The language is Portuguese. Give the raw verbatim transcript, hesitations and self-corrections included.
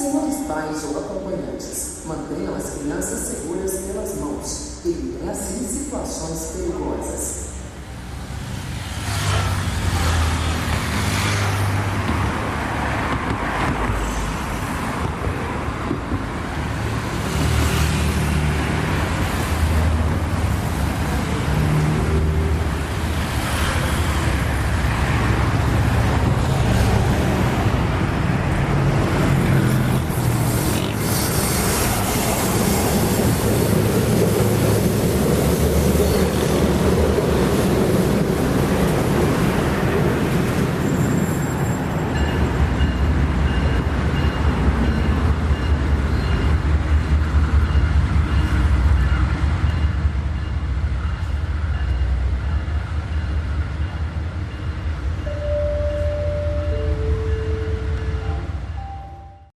Senhores pais ou acompanhantes, mantenham as crianças seguras pelas mãos, evitem assim situações perigosas.